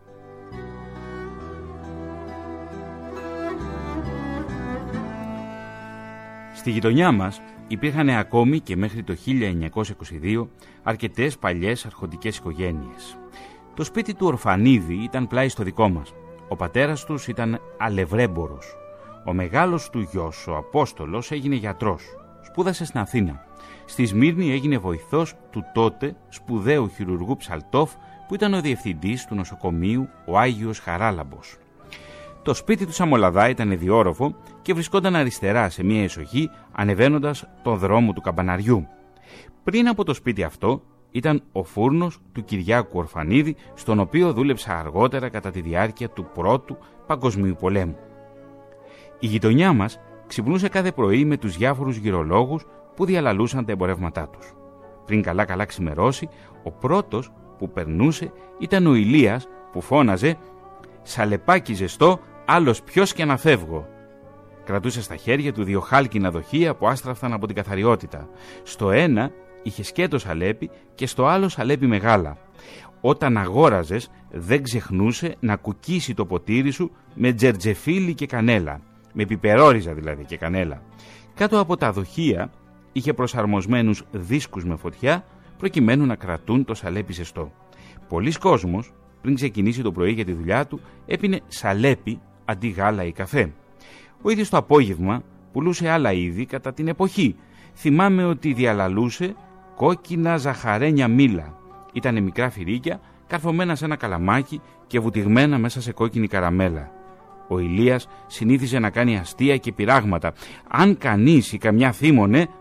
Στη γειτονιά μας υπήρχαν ακόμη και μέχρι το 1922 αρκετές παλιές αρχοντικές οικογένειες. Το σπίτι του Ορφανίδη ήταν πλάι στο δικό μας. Ο πατέρας τους ήταν αλευρέμπορος. Ο μεγάλος του γιος, ο Απόστολος, έγινε γιατρός. Σπούδασε στην Αθήνα. Στη Σμύρνη έγινε βοηθός του τότε σπουδαίου χειρουργού Ψαλτόφ, που ήταν ο διευθυντής του νοσοκομείου ο Άγιος Χαράλαμπος. Το σπίτι του Σαμολαδά ήταν διόροφο και βρισκόταν αριστερά σε μια εσοχή, ανεβαίνοντας τον δρόμο του Καμπαναριού. Πριν από το σπίτι αυτό ήταν ο φούρνος του Κυριάκου Ορφανίδη, στον οποίο δούλεψα αργότερα κατά τη διάρκεια του Πρώτου Παγκοσμίου Πολέμου. Η γειτονιά μας ξυπνούσε κάθε πρωί με τους διάφορους γυρολόγους που διαλαλούσαν τα εμπορεύματά τους. Πριν καλά ξημερώσει, ο πρώτος που περνούσε ήταν ο Ηλίας, που φώναζε «Σαλεπάκι ζεστό, άλλος ποιος και να φεύγω». Κρατούσε στα χέρια του δύο χάλκινα δοχεία που άστραφταν από την καθαριότητα. Στο ένα είχε σκέτο σαλέπι και στο άλλο σαλέπι μεγάλα. Όταν αγόραζες δεν ξεχνούσε να κουκίσει το ποτήρι σου με τζερτζεφίλι και κανέλα. Με πιπερόριζα δηλαδή και κανέλα. Κάτω από τα δοχεία είχε προσαρμοσμένους δίσκους με φωτιά προκειμένου να κρατούν το σαλέπι ζεστό. Πολλοί κόσμος πριν ξεκινήσει το πρωί για τη δουλειά του έπινε σαλέπι αντί γάλα ή καφέ. Ο ίδιος το απόγευμα πουλούσε άλλα είδη κατά την εποχή. Θυμάμαι ότι διαλαλούσε κόκκινα ζαχαρένια μήλα. Ήτανε μικρά φυρίκια καρφωμένα σε ένα καλαμάκι και βουτυγμένα μέσα σε κόκκινη καραμέλα. Ο Ηλίας συνήθιζε να κάνει αστεία και πειράγματα. Αν κανείς ή καμιά θύμωνε,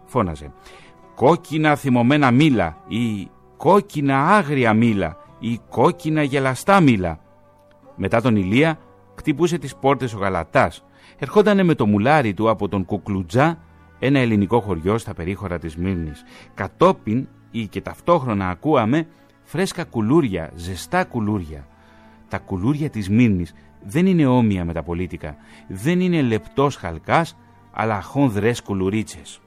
φώναζε «Κόκκινα θυμωμένα μήλα» ή «Κόκκινα άγρια μήλα» ή «Κόκκινα γελαστά μήλα». Μετά τον Ηλία χτυπούσε τις πόρτες ο Γαλατάς. Ερχότανε με το μουλάρι του από τον Κουκλουτζά, ένα ελληνικό χωριό στα περίχωρα της Σμύρνης. Κατόπιν ή και ταυτόχρονα ακούαμε φρέσκα κουλούρια, ζεστά κουλούρια. Τα κουλούρια της Σμύρνης δεν είναι όμοια με τα πολίτικα. Δεν είναι λεπτός χαλκάς, αλλά χονδρές κουλουρίτσες.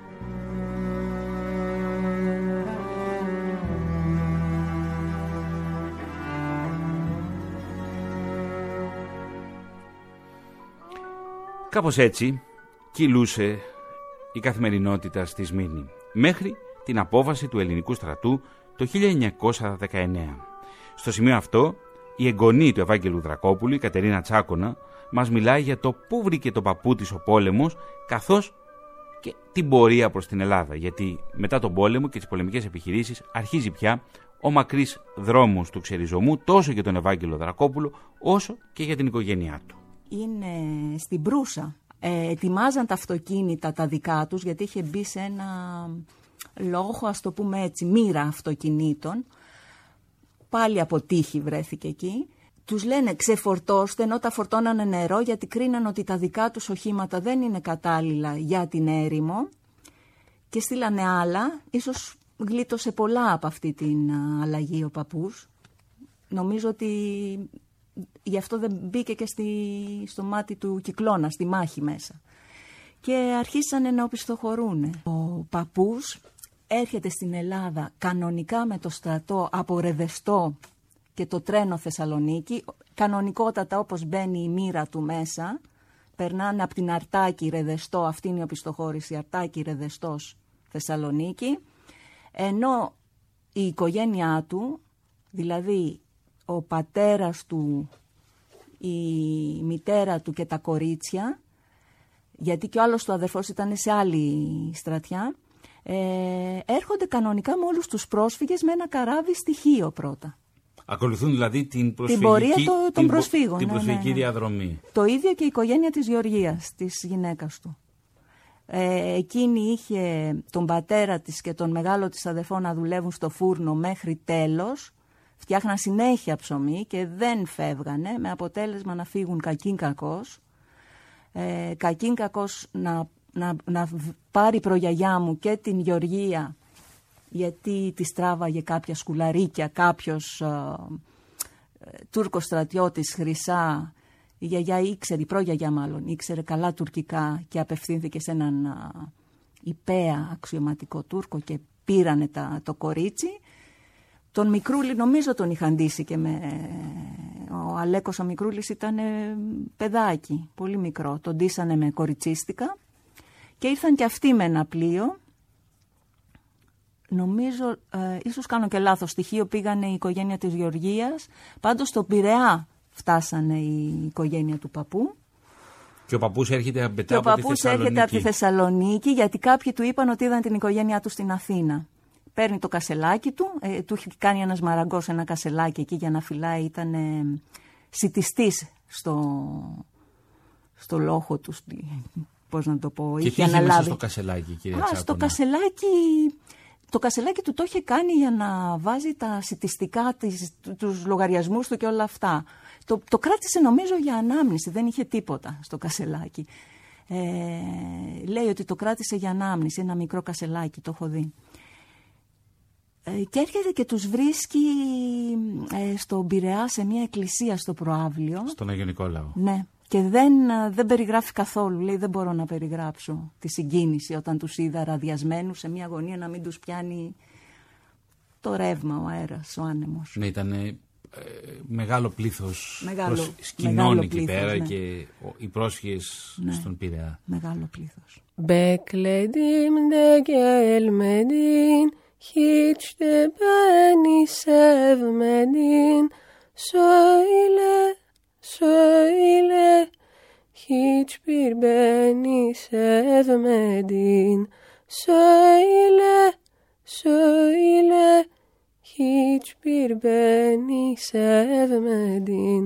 Κάπως έτσι κυλούσε η καθημερινότητα στη Σμύρνη, μέχρι την απόβαση του ελληνικού στρατού το 1919. Στο σημείο αυτό, η εγγονή του Ευάγγελου Δρακόπουλου, η Κατερίνα Τσάκωνα, μας μιλάει για το πού βρήκε το παππού της ο πόλεμος, καθώς και την πορεία προς την Ελλάδα, γιατί μετά τον πόλεμο και τις πολεμικές επιχειρήσεις αρχίζει πια ο μακρύς δρόμος του ξεριζωμού, τόσο για τον Ευάγγελο Δρακόπουλο, όσο και για την οικογένειά του. Είναι στην Προύσα. Ετοιμάζαν τα αυτοκίνητα τα δικά τους, γιατί είχε μπει σε ένα λόγο, ας το πούμε έτσι, μοίρα αυτοκινήτων. Πάλι από τύχη βρέθηκε εκεί. Τους λένε ξεφορτώστε, ενώ τα φορτώνανε νερό, γιατί κρίναν ότι τα δικά τους οχήματα δεν είναι κατάλληλα για την έρημο. Και στείλανε άλλα. Ίσως γλίτωσε πολλά από αυτή την αλλαγή ο παππούς. Νομίζω ότι γι' αυτό δεν μπήκε και στο μάτι του κυκλώνα, στη μάχη μέσα. Και αρχίσανε να οπισθοχωρούν. Ο παππούς έρχεται στην Ελλάδα κανονικά με το στρατό από Ρεδεστό και το τρένο Θεσσαλονίκη. Κανονικότατα όπως μπαίνει η μοίρα του μέσα. Περνάνε από την Αρτάκη Ρεδεστό, αυτή είναι η οπισθοχώρηση, Αρτάκη Ρεδεστός Θεσσαλονίκη. Ενώ η οικογένειά του, δηλαδή ο πατέρας του, η μητέρα του και τα κορίτσια, γιατί και ο άλλος του αδερφός ήταν σε άλλη στρατιά, έρχονται κανονικά με όλους τους πρόσφυγες με ένα καράβι στοιχείο πρώτα. Ακολουθούν δηλαδή την πορεία των προσφύγων. Την προσφυγική διαδρομή. Το ίδιο και η οικογένεια της Γεωργίας, της γυναίκας του. Εκείνη είχε τον πατέρα της και τον μεγάλο της αδερφό να δουλεύουν στο φούρνο μέχρι τέλος. Φτιάχναν συνέχεια ψωμί και δεν φεύγανε, με αποτέλεσμα να φύγουν κακήν κακός. Κακήν κακός να πάρει προγιαγιά μου και την Γεωργία, γιατί της τράβαγε κάποια σκουλαρίκια, κάποιος Τούρκος στρατιώτης χρυσά. Η γιαγιά ήξερε, η προγιαγιά μάλλον, ήξερε καλά τουρκικά και απευθύνθηκε σε έναν υπαία αξιωματικό Τούρκο και πήρανε το κορίτσι. Τον Μικρούλη νομίζω τον είχαν ντύσει και ο Αλέκος ο Μικρούλης ήταν παιδάκι, πολύ μικρό. Τον ντύσανε με κοριτσίστικα και ήρθαν και αυτοί με ένα πλοίο. Νομίζω, ίσως κάνω και λάθος στοιχείο, πήγανε η οικογένεια της Γεωργίας. Πάντως στο Πειραιά φτάσανε η οικογένεια του παππού. Και ο παππούς έρχεται από τη Θεσσαλονίκη, γιατί κάποιοι του είπαν ότι είδαν την οικογένειά του στην Αθήνα. Παίρνει το κασελάκι του, του έχει κάνει ένας μαραγκός ένα κασελάκι εκεί για να φυλάει, ήταν σιτιστής στο λόχο του, πώς να το πω. Και τι είχε μέσα στο κασελάκι, κυρία Τσάκωνα? Στο κασελάκι, το κασελάκι του το είχε κάνει για να βάζει τα σιτιστικά, τους λογαριασμούς του και όλα αυτά. Το κράτησε νομίζω για ανάμνηση, δεν είχε τίποτα στο κασελάκι. Λέει ότι το κράτησε για ανάμνηση, ένα μικρό κασελάκι, το έχω δει. Και έρχεται και τους βρίσκει στον Πειραιά σε μια εκκλησία στο προαύλιο. Στον Άγιο Νικόλαο. Ναι. Και δεν περιγράφει καθόλου. Λέει δεν μπορώ να περιγράψω τη συγκίνηση όταν τους είδα ραδιασμένους σε μια γωνία, να μην τους πιάνει το ρεύμα, ο αέρας, ο άνεμος. Ναι, ήταν μεγάλο πλήθος. Σκηνών εκεί πέρα, ναι. Και οι πρόσφυγες, ναι, στον Πειραιά. Μεγάλο πλήθος. Beklediğim de gelmedin, hiç de beni sevmedin, söyle, söyle, hiçbir beni sevmedin, söyle, söyle, hiçbir beni sevmedin.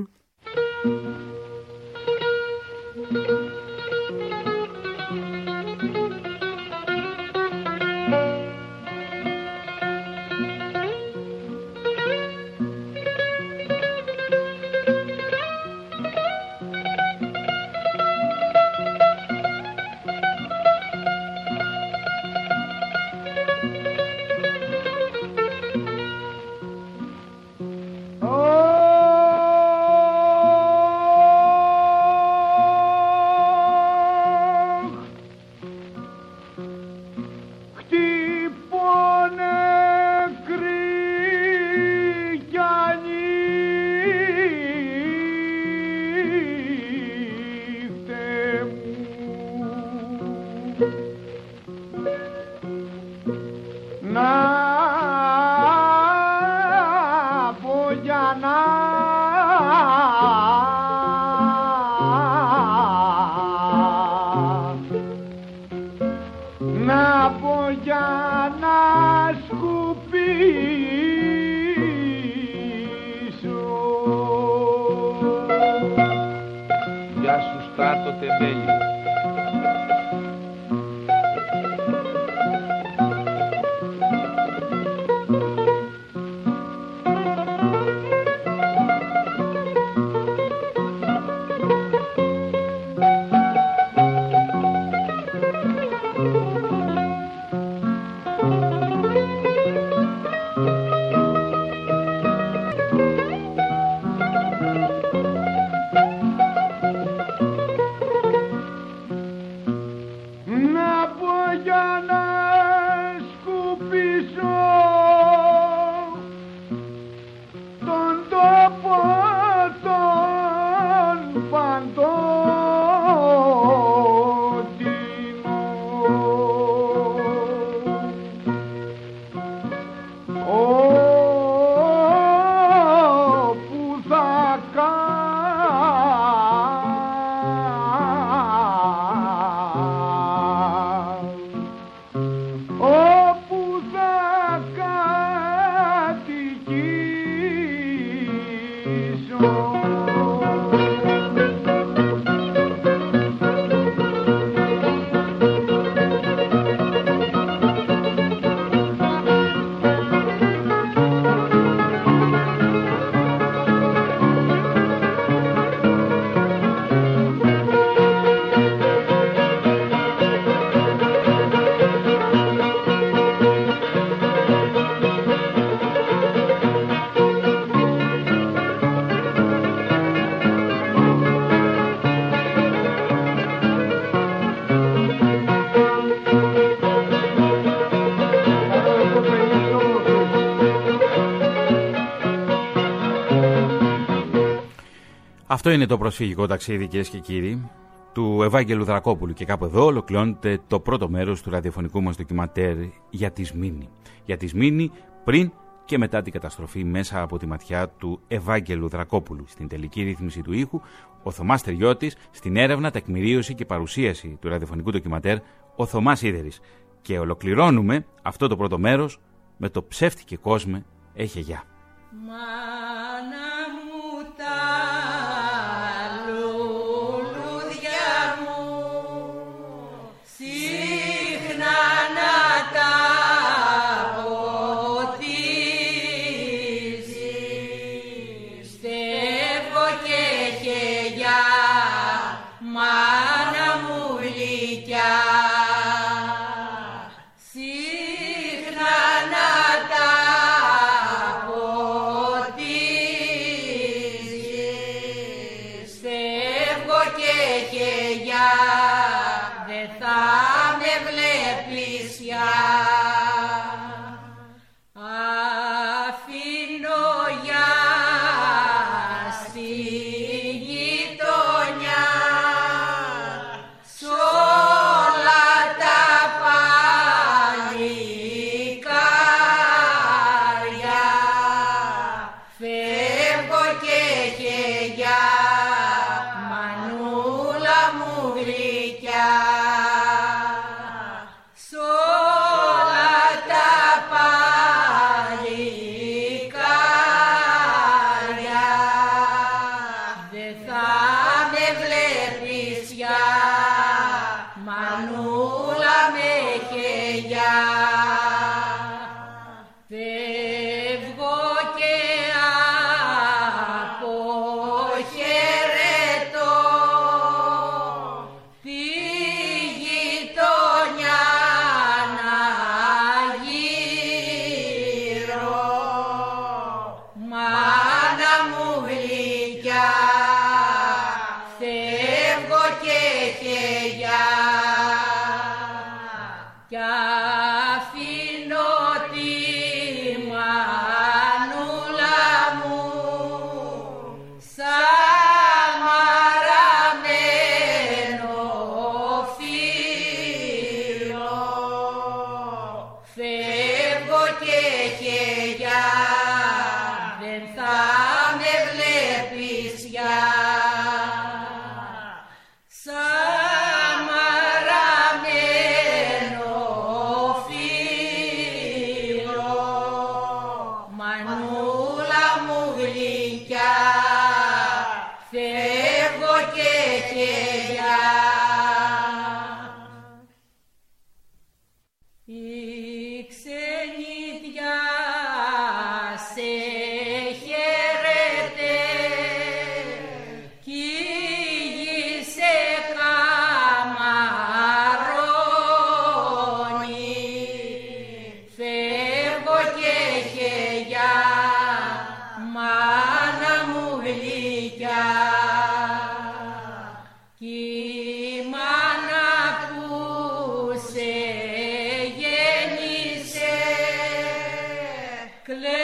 να πω για να σκουπίσω. Γεια σου Στράτο Τεμπέλη. Αυτό είναι το προσφυγικό ταξίδι, κυρίες και κύριοι, του Ευάγγελου Δρακόπουλου, και κάπου εδώ ολοκληρώνεται το πρώτο μέρος του ραδιοφωνικού μας ντοκιματέρ για τη Σμήνη. Για τη Σμήνη πριν και μετά την καταστροφή, μέσα από τη ματιά του Ευάγγελου Δρακόπουλου. Στην τελική ρύθμιση του ήχου, ο Θωμάς Τεριώτης, στην έρευνα, τεκμηρίωση και παρουσίαση του ραδιοφωνικού ντοκιματέρ, ο Θωμάς Ίδερης. Και ολοκληρώνουμε αυτό το πρώτο μέρος με το «Ψεύτικε κόσμε, έχε γεια». Σαμαραμένο Η ξενιτιά σε χαίρεται κι η γη σε καμαρώνει. Φεύγω και χαιγιά, μάνα μου γλυκιά, κι η μάνα που σε γέννησε κλαίει.